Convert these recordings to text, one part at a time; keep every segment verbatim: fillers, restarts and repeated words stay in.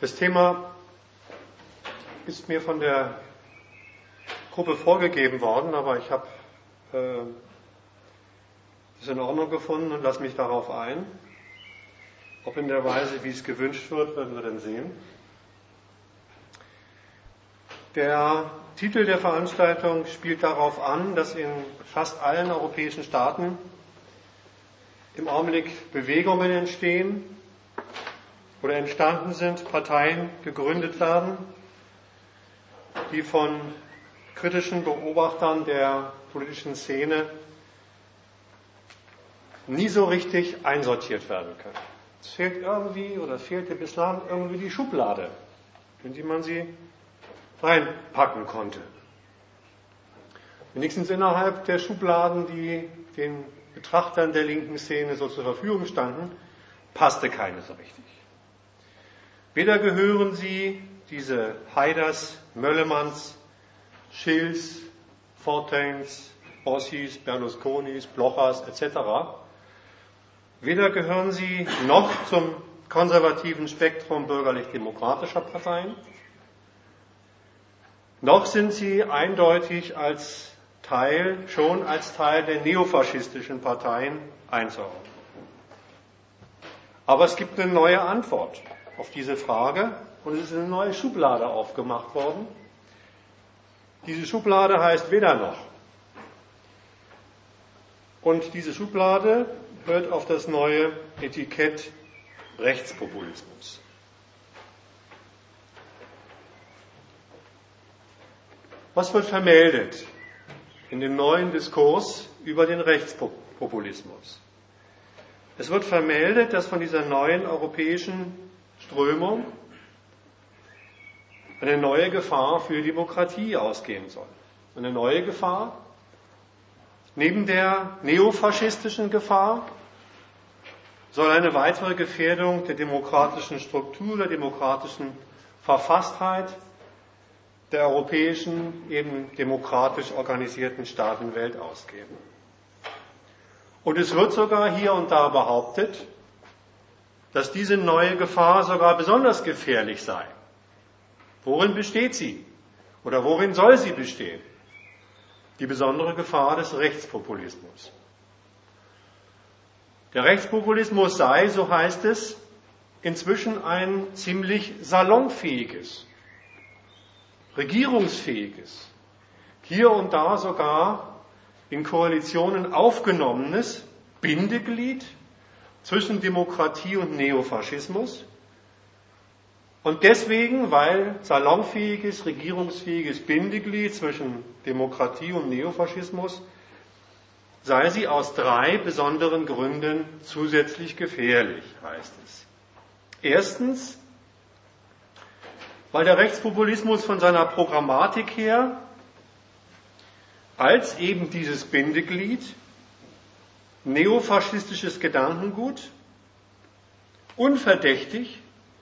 Das Thema ist mir von der Gruppe vorgegeben worden, aber ich habe äh, das in Ordnung gefunden und lasse mich darauf ein. Ob in der Weise, wie es gewünscht wird, werden wir dann sehen. Der Titel der Veranstaltung spielt darauf an, dass in fast allen europäischen Staaten im Augenblick Bewegungen entstehen oder entstanden sind, Parteien gegründet werden, die von kritischen Beobachtern der politischen Szene nie so richtig einsortiert werden können. Es fehlt irgendwie oder fehlte bislang irgendwie die Schublade, in die man sie reinpacken konnte. Wenigstens innerhalb der Schubladen, die den Betrachtern der linken Szene so zur Verfügung standen, passte keine so richtig. Weder gehören sie, diese Haiders, Möllemanns, Schills, Fortains, Bossis, Berlusconis, Blochers et cetera, weder gehören sie noch zum konservativen Spektrum bürgerlich-demokratischer Parteien, noch sind sie eindeutig als Teil, schon als Teil der neofaschistischen Parteien einzuordnen. Aber es gibt eine neue Antwort auf diese Frage und es ist eine neue Schublade aufgemacht worden. Diese Schublade heißt weder noch. Und diese Schublade hört auf das neue Etikett Rechtspopulismus. Was wird vermeldet in dem neuen Diskurs über den Rechtspopulismus? Es wird vermeldet, dass von dieser neuen europäischen Strömung eine neue Gefahr für die Demokratie ausgehen soll. Eine neue Gefahr, neben der neofaschistischen Gefahr, soll eine weitere Gefährdung der demokratischen Struktur, der demokratischen Verfasstheit der europäischen, eben demokratisch organisierten Staatenwelt ausgehen. Und es wird sogar hier und da behauptet, dass diese neue Gefahr sogar besonders gefährlich sei. Worin besteht sie? Oder worin soll sie bestehen? Die besondere Gefahr des Rechtspopulismus. Der Rechtspopulismus sei, so heißt es, inzwischen ein ziemlich salonfähiges, regierungsfähiges, hier und da sogar in Koalitionen aufgenommenes Bindeglied zwischen Demokratie und Neofaschismus. Und deswegen, weil salonfähiges, regierungsfähiges Bindeglied zwischen Demokratie und Neofaschismus, sei sie aus drei besonderen Gründen zusätzlich gefährlich, heißt es. Erstens, weil der Rechtspopulismus von seiner Programmatik her als eben dieses Bindeglied neofaschistisches Gedankengut unverdächtig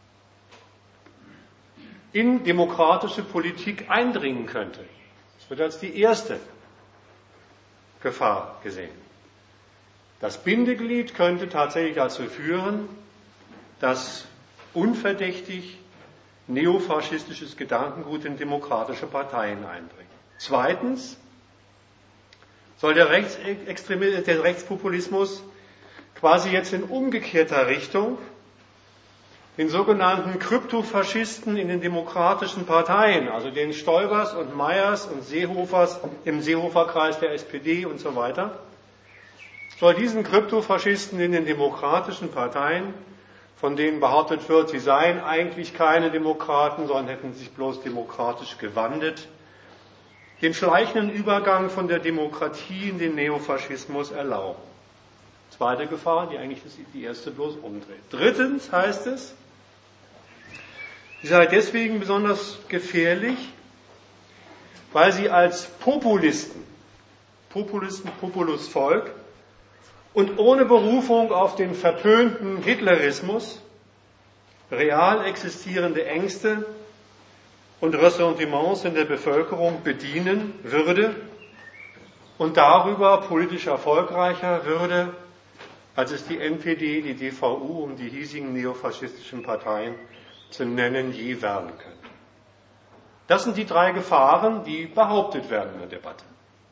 in demokratische Politik eindringen könnte. Das wird als die erste Gefahr gesehen. Das Bindeglied könnte tatsächlich dazu führen, dass unverdächtig neofaschistisches Gedankengut in demokratische Parteien eindringt. Zweitens soll der, Rechtsextremismus, der Rechtspopulismus quasi jetzt in umgekehrter Richtung den sogenannten Kryptofaschisten in den demokratischen Parteien, also den Stoibers und Meyers und Seehofers im Seehofer-Kreis der S P D und so weiter, soll diesen Kryptofaschisten in den demokratischen Parteien, von denen behauptet wird, sie seien eigentlich keine Demokraten, sondern hätten sich bloß demokratisch gewandelt, den schleichenden Übergang von der Demokratie in den Neofaschismus erlauben. Zweite Gefahr, die eigentlich die erste bloß umdreht. Drittens heißt es, sie sei deswegen besonders gefährlich, weil sie als Populisten, Populisten, Populusvolk und ohne Berufung auf den verpönten Hitlerismus real existierende Ängste und Ressentiments in der Bevölkerung bedienen würde und darüber politisch erfolgreicher würde, als es die N P D, die D V U und die hiesigen neofaschistischen Parteien zu nennen je werden könnte. Das sind die drei Gefahren, die behauptet werden in der Debatte.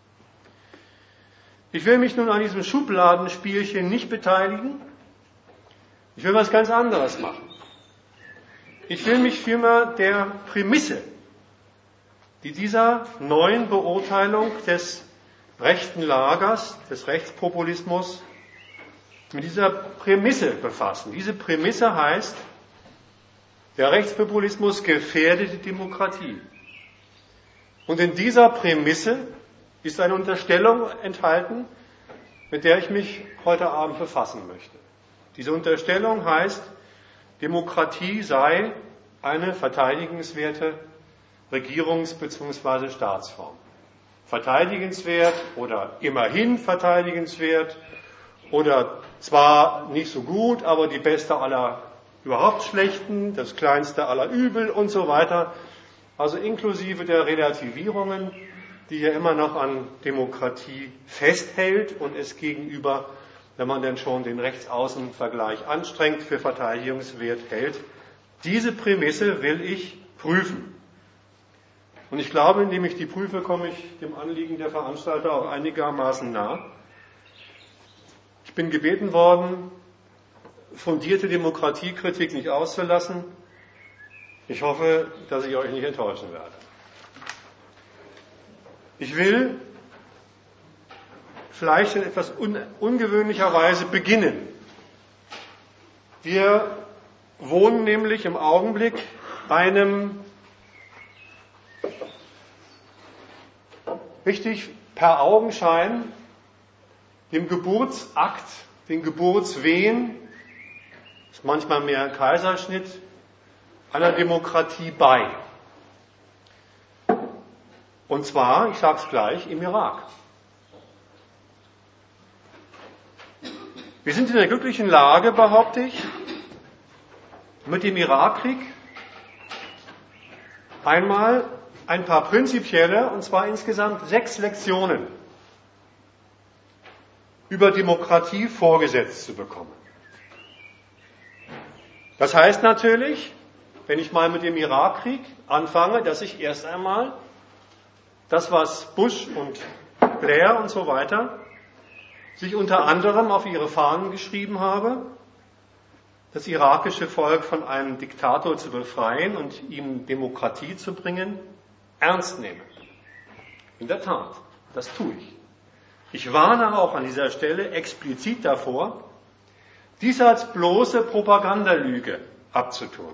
Ich will mich nun an diesem Schubladenspielchen nicht beteiligen. Ich will was ganz anderes machen. Ich will mich vielmehr der Prämisse, die dieser neuen Beurteilung des rechten Lagers, des Rechtspopulismus, mit dieser Prämisse befassen. Diese Prämisse heißt, der Rechtspopulismus gefährdet die Demokratie. Und in dieser Prämisse ist eine Unterstellung enthalten, mit der ich mich heute Abend befassen möchte. Diese Unterstellung heißt, Demokratie sei eine verteidigenswerte Regierungs- bzw. Staatsform. Verteidigenswert oder immerhin verteidigenswert oder zwar nicht so gut, aber die beste aller überhaupt Schlechten, das kleinste aller Übel und so weiter. Also inklusive der Relativierungen, die ja immer noch an Demokratie festhält und es gegenüber, wenn man denn schon den Rechtsaußenvergleich anstrengt, für verteidigungswert hält. Diese Prämisse will ich prüfen. Und ich glaube, indem ich die prüfe, komme ich dem Anliegen der Veranstalter auch einigermaßen nah. Ich bin gebeten worden, fundierte Demokratiekritik nicht auszulassen. Ich hoffe, dass ich euch nicht enttäuschen werde. Ich will vielleicht in etwas un- ungewöhnlicher Weise beginnen. Wir wohnen nämlich im Augenblick bei einem richtig per Augenschein dem Geburtsakt, den Geburtswehen, ist manchmal mehr ein Kaiserschnitt, einer Demokratie bei. Und zwar, ich sage es gleich, im Irak. Wir sind in der glücklichen Lage, behaupte ich, mit dem Irakkrieg einmal ein paar prinzipielle, und zwar insgesamt sechs Lektionen über Demokratie vorgesetzt zu bekommen. Das heißt natürlich, wenn ich mal mit dem Irakkrieg anfange, dass ich erst einmal das, was Bush und Blair und so weiter sich unter anderem auf ihre Fahnen geschrieben habe, das irakische Volk von einem Diktator zu befreien und ihm Demokratie zu bringen, ernst nehme. In der Tat, das tue ich. Ich warne auch an dieser Stelle explizit davor, dies als bloße Propagandalüge abzutun.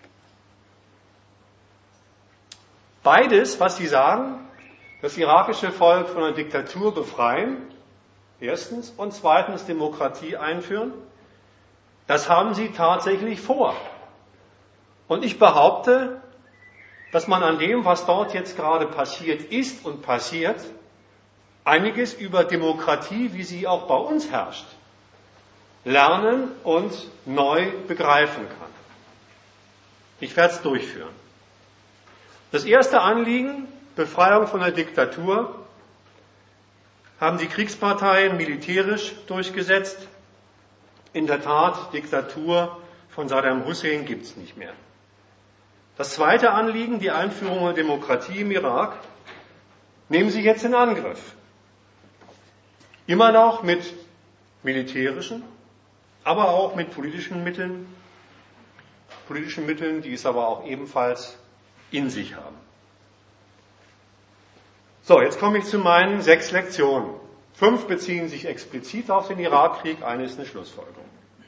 Beides, was Sie sagen, das irakische Volk von einer Diktatur befreien, erstens, und zweitens Demokratie einführen, das haben Sie tatsächlich vor. Und ich behaupte, dass man an dem, was dort jetzt gerade passiert ist und passiert, einiges über Demokratie, wie sie auch bei uns herrscht, lernen und neu begreifen kann. Ich werde es durchführen. Das erste Anliegen, Befreiung von der Diktatur, haben die Kriegsparteien militärisch durchgesetzt. In der Tat, Diktatur von Saddam Hussein gibt es nicht mehr. Das zweite Anliegen, die Einführung der Demokratie im Irak, nehmen Sie jetzt in Angriff. Immer noch mit militärischen, aber auch mit politischen Mitteln, politischen Mitteln, die es aber auch ebenfalls in sich haben. So, jetzt komme ich zu meinen sechs Lektionen. Fünf beziehen sich explizit auf den Irakkrieg, eine ist eine Schlussfolgerung.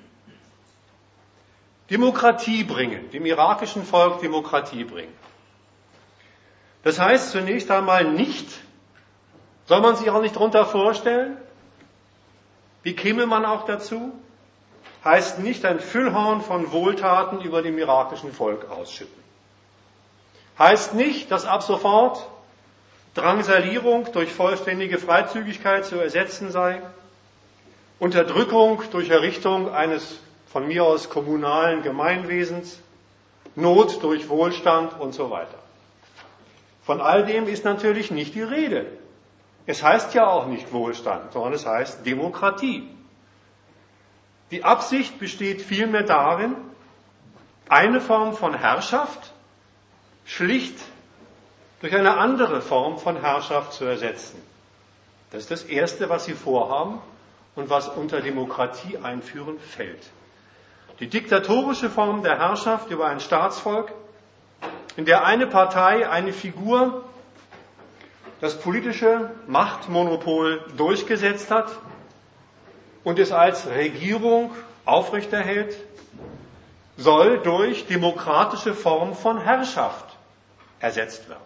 Demokratie bringen, dem irakischen Volk Demokratie bringen. Das heißt zunächst einmal nicht, soll man sich auch nicht darunter vorstellen, wie käme man auch dazu, heißt nicht ein Füllhorn von Wohltaten über dem irakischen Volk ausschütten. Heißt nicht, dass ab sofort Drangsalierung durch vollständige Freizügigkeit zu ersetzen sei, Unterdrückung durch Errichtung eines von mir aus kommunalen Gemeinwesens, Not durch Wohlstand und so weiter. Von all dem ist natürlich nicht die Rede. Es heißt ja auch nicht Wohlstand, sondern es heißt Demokratie. Die Absicht besteht vielmehr darin, eine Form von Herrschaft schlicht durch eine andere Form von Herrschaft zu ersetzen. Das ist das Erste, was sie vorhaben und was unter Demokratie einführen fällt. Die diktatorische Form der Herrschaft über ein Staatsvolk, in der eine Partei, eine Figur das politische Machtmonopol durchgesetzt hat und es als Regierung aufrechterhält, soll durch demokratische Form von Herrschaft ersetzt werden.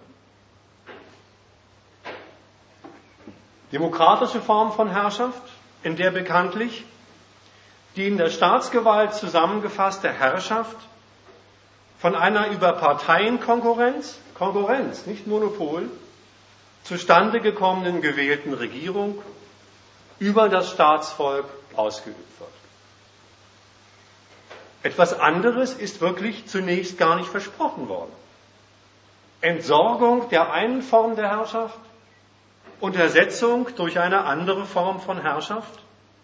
Demokratische Form von Herrschaft, in der bekanntlich die in der Staatsgewalt zusammengefasste Herrschaft von einer über Parteienkonkurrenz, Konkurrenz, nicht Monopol, zustande gekommenen gewählten Regierung über das Staatsvolk ausgeübt wird. Etwas anderes ist wirklich zunächst gar nicht versprochen worden. Entsorgung der einen Form der Herrschaft und Ersetzung durch eine andere Form von Herrschaft.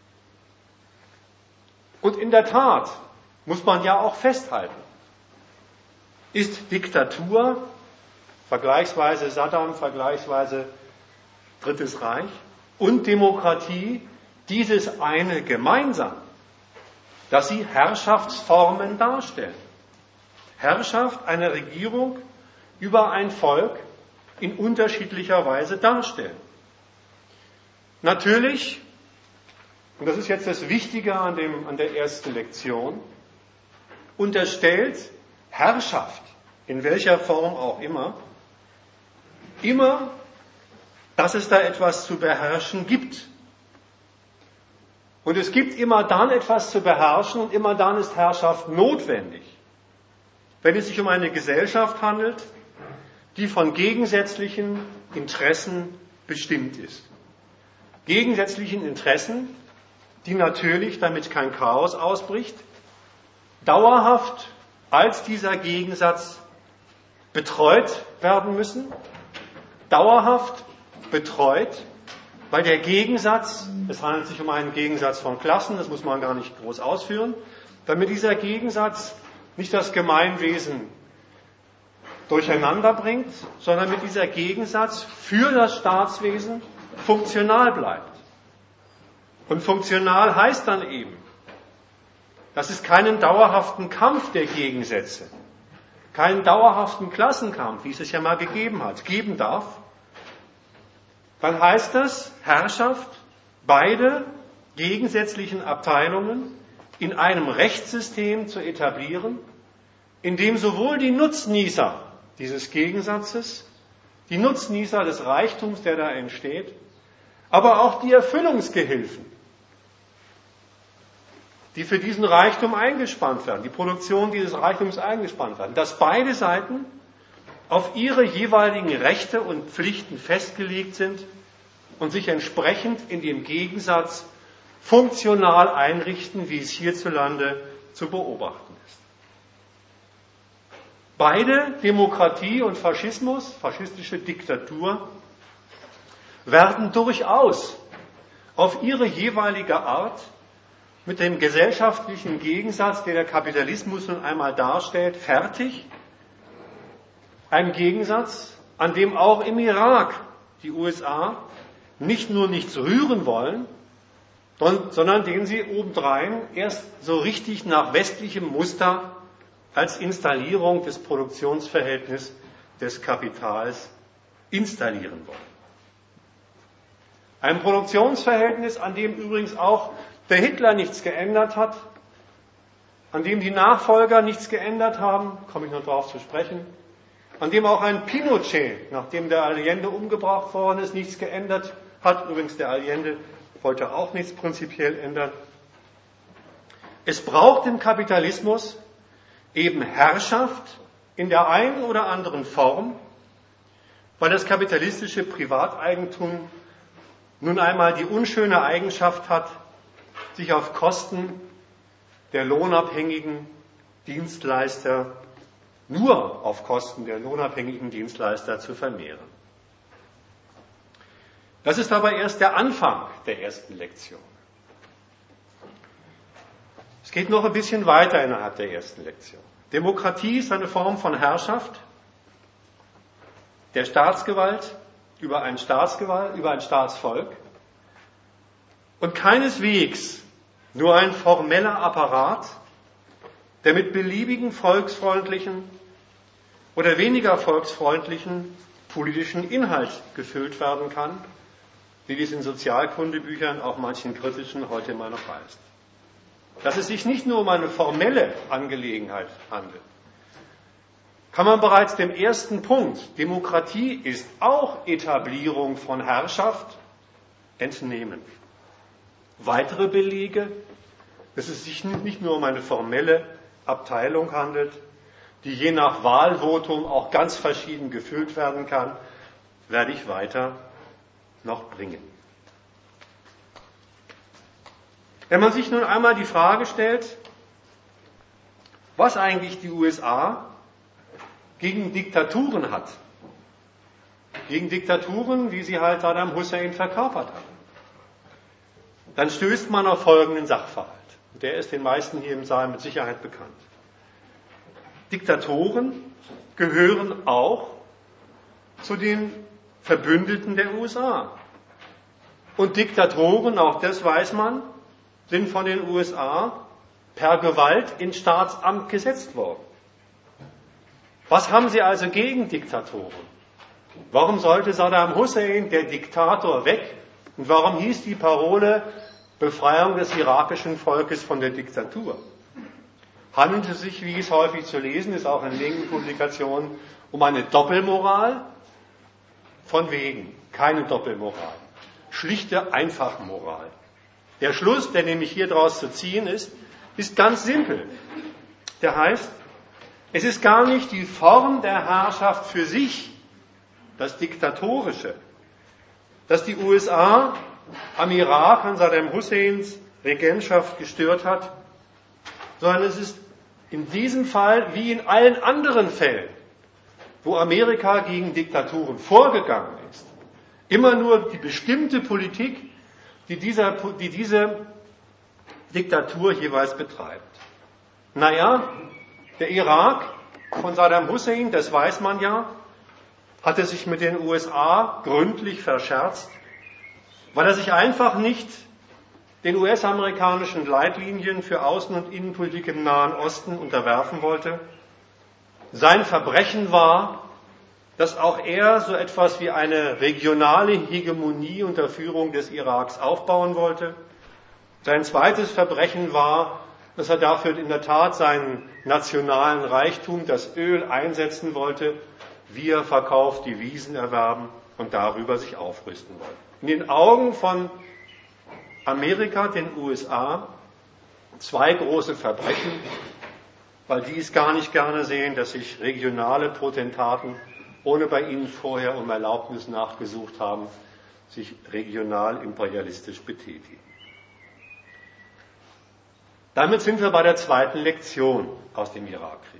Und in der Tat muss man ja auch festhalten, ist Diktatur, vergleichsweise Saddam, vergleichsweise Drittes Reich, und Demokratie dieses eine gemeinsam, dass sie Herrschaftsformen darstellen. Herrschaft einer Regierung über ein Volk in unterschiedlicher Weise darstellen. Natürlich, und das ist jetzt das Wichtige an, dem, an der ersten Lektion, unterstellt Herrschaft, in welcher Form auch immer, immer, dass es da etwas zu beherrschen gibt. Und es gibt immer dann etwas zu beherrschen und immer dann ist Herrschaft notwendig, wenn es sich um eine Gesellschaft handelt, die von gegensätzlichen Interessen bestimmt ist. Gegensätzlichen Interessen, die natürlich, damit kein Chaos ausbricht, dauerhaft als dieser Gegensatz betreut werden müssen, dauerhaft betreut, weil der Gegensatz, es handelt sich um einen Gegensatz von Klassen, das muss man gar nicht groß ausführen, damit dieser Gegensatz nicht das Gemeinwesen durcheinander bringt, sondern mit dieser Gegensatz für das Staatswesen funktional bleibt. Und funktional heißt dann eben, dass es keinen dauerhaften Kampf der Gegensätze, keinen dauerhaften Klassenkampf, wie es es ja mal gegeben hat, geben darf. Dann heißt das Herrschaft, beide gegensätzlichen Abteilungen in einem Rechtssystem zu etablieren, in dem sowohl die Nutznießer dieses Gegensatzes, die Nutznießer des Reichtums, der da entsteht, aber auch die Erfüllungsgehilfen, die für diesen Reichtum eingespannt werden, die Produktion dieses Reichtums eingespannt werden, dass beide Seiten auf ihre jeweiligen Rechte und Pflichten festgelegt sind und sich entsprechend in dem Gegensatz funktional einrichten, wie es hierzulande zu beobachten ist. Beide, Demokratie und Faschismus, faschistische Diktatur, werden durchaus auf ihre jeweilige Art mit dem gesellschaftlichen Gegensatz, den der Kapitalismus nun einmal darstellt, fertig. Ein Gegensatz, an dem auch im Irak die U S A nicht nur nichts rühren wollen, sondern den sie obendrein erst so richtig nach westlichem Muster als Installierung des Produktionsverhältnisses des Kapitals installieren wollen. Ein Produktionsverhältnis, an dem übrigens auch der Hitler nichts geändert hat, an dem die Nachfolger nichts geändert haben, komme ich noch darauf zu sprechen, an dem auch ein Pinochet, nachdem der Allende umgebracht worden ist, nichts geändert hat. Übrigens, der Allende wollte auch nichts prinzipiell ändern. Es braucht im Kapitalismus eben Herrschaft in der einen oder anderen Form, weil das kapitalistische Privateigentum nun einmal die unschöne Eigenschaft hat, sich auf Kosten der lohnabhängigen Dienstleister, nur auf Kosten der lohnabhängigen Dienstleister zu vermehren. Das ist aber erst der Anfang der ersten Lektion. Es geht noch ein bisschen weiter innerhalb der ersten Lektion. Demokratie ist eine Form von Herrschaft der Staatsgewalt über ein Staatsgewalt, über ein Staatsvolk und keineswegs nur ein formeller Apparat, der mit beliebigen volksfreundlichen oder weniger volksfreundlichen politischen Inhalt gefüllt werden kann, wie dies in Sozialkundebüchern, auch manchen kritischen, heute immer noch heißt. Dass es sich nicht nur um eine formelle Angelegenheit handelt, kann man bereits dem ersten Punkt, Demokratie ist auch Etablierung von Herrschaft, entnehmen. Weitere Belege, dass es sich nicht nur um eine formelle Abteilung handelt, die je nach Wahlvotum auch ganz verschieden gefüllt werden kann, werde ich weiter noch bringen. Wenn man sich nun einmal die Frage stellt, was eigentlich die U S A gegen Diktaturen hat, gegen Diktaturen, wie sie halt Saddam Hussein verkörpert hat, dann stößt man auf folgenden Sachverhalt. Und der ist den meisten hier im Saal mit Sicherheit bekannt. Diktatoren gehören auch zu den Verbündeten der U S A. Und Diktatoren, auch das weiß man, sind von den U S A per Gewalt ins Staatsamt gesetzt worden. Was haben sie also gegen Diktatoren? Warum sollte Saddam Hussein, der Diktator, weg? Und warum hieß die Parole Befreiung des irakischen Volkes von der Diktatur? Handelt es sich, wie es häufig zu lesen ist, auch in linken Publikationen, um eine Doppelmoral? Von wegen, keine Doppelmoral. Schlichte Einfachmoral. Der Schluss, der nämlich hier daraus zu ziehen ist, ist ganz simpel. Der heißt, es ist gar nicht die Form der Herrschaft für sich, das Diktatorische, das die U S A am Irak an Saddam Husseins Regentschaft gestört hat, sondern es ist in diesem Fall wie in allen anderen Fällen, wo Amerika gegen Diktaturen vorgegangen ist, immer nur die bestimmte Politik, die, dieser, die diese Diktatur jeweils betreibt. Naja, der Irak von Saddam Hussein, das weiß man ja, hatte sich mit den U S A gründlich verscherzt, weil er sich einfach nicht den U S-amerikanischen Leitlinien für Außen- und Innenpolitik im Nahen Osten unterwerfen wollte. Sein Verbrechen war, dass auch er so etwas wie eine regionale Hegemonie unter Führung des Iraks aufbauen wollte. Sein zweites Verbrechen war, dass er dafür in der Tat seinen nationalen Reichtum, das Öl, einsetzen wollte, via Verkauf Devisen erwerben und darüber sich aufrüsten wollte. In den Augen von Amerika, den U S A, zwei große Verbrechen, weil die es gar nicht gerne sehen, dass sich regionale Potentaten, ohne bei ihnen vorher um Erlaubnis nachgesucht haben, sich regional imperialistisch betätigen. Damit sind wir bei der zweiten Lektion aus dem Irakkrieg.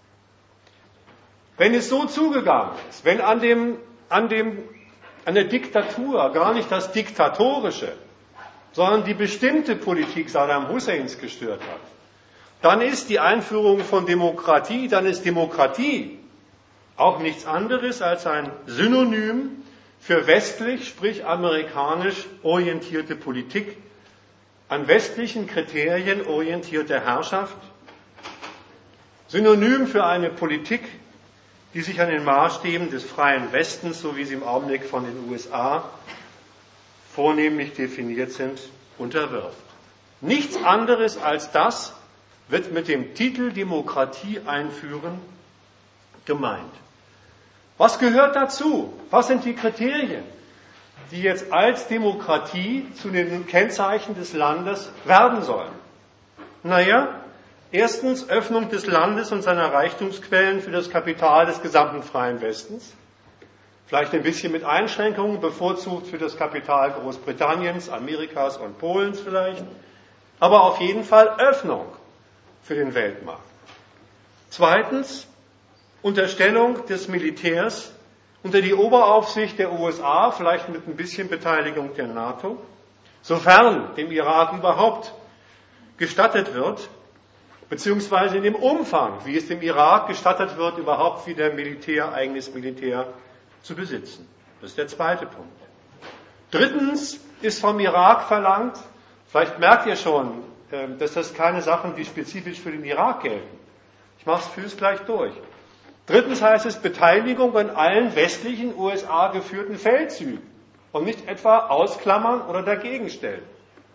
Wenn es so zugegangen ist, wenn an, dem, an, dem, an der Diktatur gar nicht das Diktatorische, sondern die bestimmte Politik Saddam Husseins gestört hat, dann ist die Einführung von Demokratie, dann ist Demokratie auch nichts anderes als ein Synonym für westlich, sprich amerikanisch orientierte Politik, an westlichen Kriterien orientierte Herrschaft, Synonym für eine Politik, die sich an den Maßstäben des freien Westens, so wie sie im Augenblick von den U S A vornehmlich definiert sind, unterwirft. Nichts anderes als das wird mit dem Titel Demokratie einführen gemeint. Was gehört dazu? Was sind die Kriterien, die jetzt als Demokratie zu den Kennzeichen des Landes werden sollen? Naja, erstens Öffnung des Landes und seiner Reichtumsquellen für das Kapital des gesamten freien Westens. Vielleicht ein bisschen mit Einschränkungen, bevorzugt für das Kapital Großbritanniens, Amerikas und Polens vielleicht. Aber auf jeden Fall Öffnung für den Weltmarkt. Zweitens Unterstellung des Militärs unter die Oberaufsicht der U S A, vielleicht mit ein bisschen Beteiligung der NATO, sofern dem Irak überhaupt gestattet wird, beziehungsweise in dem Umfang, wie es dem Irak gestattet wird, überhaupt wieder Militär, eigenes Militär zu besitzen. Das ist der zweite Punkt. Drittens ist vom Irak verlangt, vielleicht merkt ihr schon, dass das keine Sachen, die spezifisch für den Irak gelten. Ich mache es für es gleich durch. Drittens heißt es Beteiligung an allen westlichen U S A geführten Feldzügen und nicht etwa ausklammern oder dagegenstellen.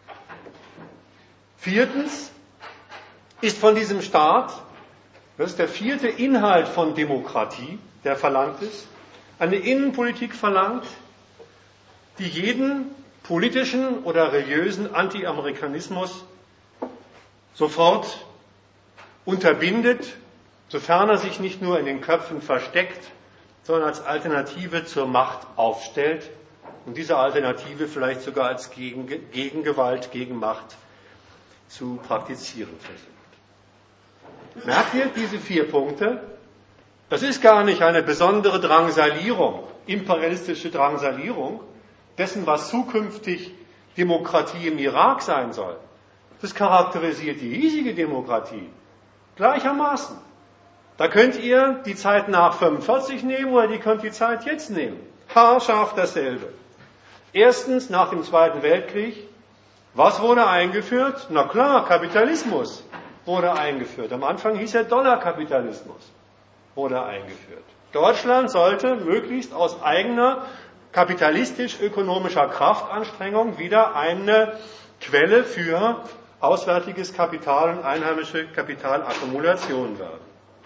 Viertens ist von diesem Staat, das ist der vierte Inhalt von Demokratie, der verlangt ist, eine Innenpolitik verlangt, die jeden politischen oder religiösen Anti-Amerikanismus sofort unterbindet, sofern er sich nicht nur in den Köpfen versteckt, sondern als Alternative zur Macht aufstellt und diese Alternative vielleicht sogar als Gegen, Gegengewalt, gegen Macht zu praktizieren versucht. Merkt ihr diese vier Punkte? Das ist gar nicht eine besondere Drangsalierung, imperialistische Drangsalierung dessen, was zukünftig Demokratie im Irak sein soll. Das charakterisiert die hiesige Demokratie gleichermaßen. Da könnt ihr die Zeit nach fünfundvierzig nehmen oder ihr könnt die Zeit jetzt nehmen. Haarscharf dasselbe. Erstens, nach dem Zweiten Weltkrieg, was wurde eingeführt? Na klar, Kapitalismus wurde eingeführt. Am Anfang hieß er Dollarkapitalismus, wurde eingeführt. Deutschland sollte möglichst aus eigener kapitalistisch-ökonomischer Kraftanstrengung wieder eine Quelle für auswärtiges Kapital und einheimische Kapitalakkumulation werden.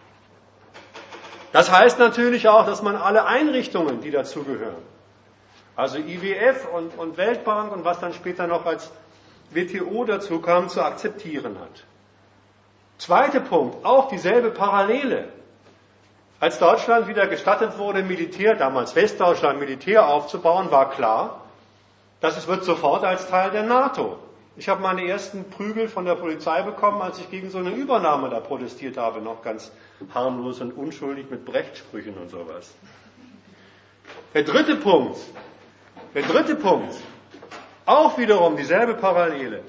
Das heißt natürlich auch, dass man alle Einrichtungen, die dazugehören, also I W F und, und Weltbank und was dann später noch als W T O dazu kam, zu akzeptieren hat. Zweiter Punkt, auch dieselbe Parallele. Als Deutschland wieder gestattet wurde, Militär, damals Westdeutschland, Militär aufzubauen, war klar, dass es wird sofort als Teil der NATO. Ich habe meine ersten Prügel von der Polizei bekommen, als ich gegen so eine Übernahme da protestiert habe, noch ganz harmlos und unschuldig mit Brechtsprüchen und sowas. Der dritte Punkt, der dritte Punkt, auch wiederum dieselbe Parallele.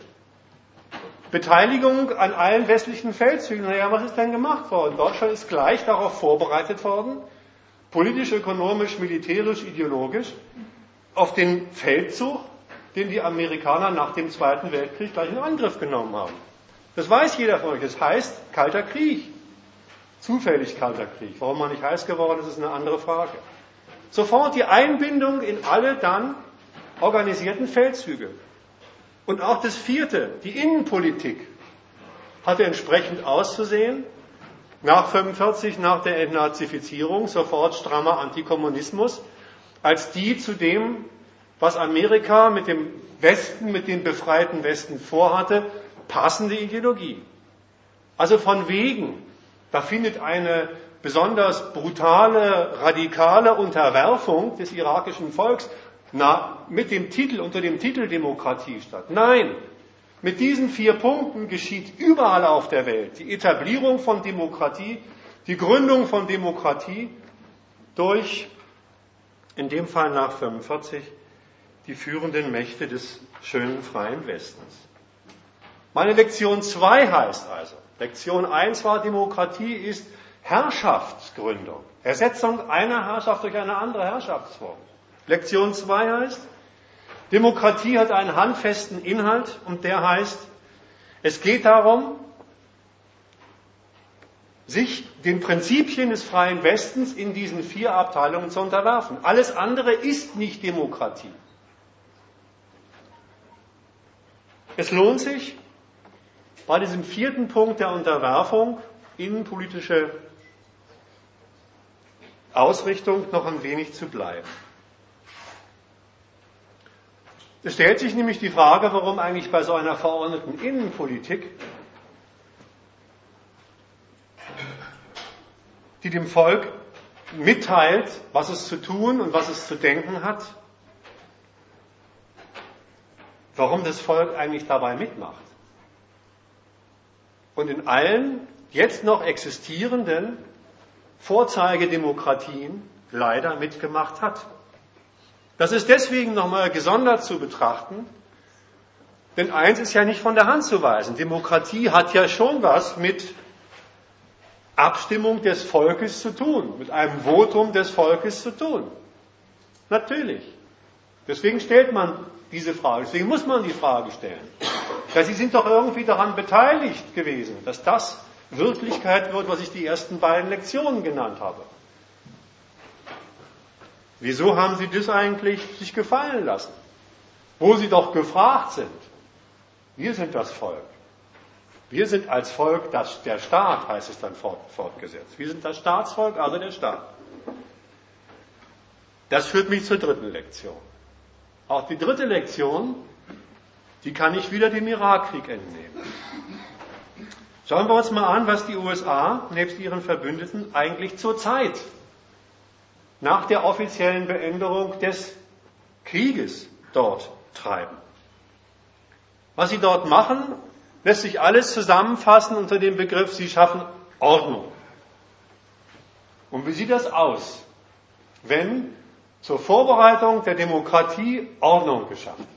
Beteiligung an allen westlichen Feldzügen. Naja, was ist denn gemacht worden? Deutschland ist gleich darauf vorbereitet worden, politisch, ökonomisch, militärisch, ideologisch, auf den Feldzug, den die Amerikaner nach dem Zweiten Weltkrieg gleich in Angriff genommen haben. Das weiß jeder von euch. Das heißt Kalter Krieg. Zufällig Kalter Krieg. Warum man nicht heiß geworden ist, ist eine andere Frage. Sofort die Einbindung in alle dann organisierten Feldzüge. Und auch das vierte, die Innenpolitik, hatte entsprechend auszusehen. Nach fünfundvierzig, nach der Entnazifizierung, sofort strammer Antikommunismus, als die zu dem, was Amerika mit dem Westen, mit dem befreiten Westen vorhatte, passende Ideologie. Also von wegen, da findet eine besonders brutale, radikale Unterwerfung des irakischen Volks na, mit dem Titel, unter dem Titel Demokratie statt. Nein, mit diesen vier Punkten geschieht überall auf der Welt die Etablierung von Demokratie, die Gründung von Demokratie durch, in dem Fall nach fünfundvierzig, die führenden Mächte des schönen freien Westens. Meine Lektion zwei heißt also, Lektion eins war, Demokratie ist Herrschaftsgründung, Ersetzung einer Herrschaft durch eine andere Herrschaftsform. Lektion zwei heißt, Demokratie hat einen handfesten Inhalt und der heißt, es geht darum, sich den Prinzipien des freien Westens in diesen vier Abteilungen zu unterwerfen. Alles andere ist nicht Demokratie. Es lohnt sich, bei diesem vierten Punkt der Unterwerfung, innenpolitische Ausrichtung, noch ein wenig zu bleiben. Es stellt sich nämlich die Frage, warum eigentlich bei so einer verordneten Innenpolitik, die dem Volk mitteilt, was es zu tun und was es zu denken hat, warum das Volk eigentlich dabei mitmacht. Und in allen jetzt noch existierenden Vorzeigedemokratien leider mitgemacht hat. Das ist deswegen nochmal gesondert zu betrachten, Denn eins ist ja nicht von der Hand zu weisen. Demokratie hat ja schon was mit Abstimmung des Volkes zu tun, mit einem Votum des Volkes zu tun. Natürlich. Deswegen stellt man diese Frage, deswegen muss man die Frage stellen. Ja, Sie sind doch irgendwie daran beteiligt gewesen, dass das Wirklichkeit wird, was ich die ersten beiden Lektionen genannt habe. Wieso haben Sie das eigentlich sich gefallen lassen? Wo Sie doch gefragt sind. Wir sind das Volk. Wir sind als Volk das, der Staat, heißt es dann fort, fortgesetzt. Wir sind das Staatsvolk, also der Staat. Das führt mich zur dritten Lektion. Auch die dritte Lektion, die kann ich wieder dem Irakkrieg entnehmen. Schauen wir uns mal an, was die U S A nebst ihren Verbündeten eigentlich zurzeit nach der offiziellen Beendigung des Krieges dort treiben. Was sie dort machen, lässt sich alles zusammenfassen unter dem Begriff, sie schaffen Ordnung. Und wie sieht das aus, wenn zur Vorbereitung der Demokratie Ordnung geschaffen wird?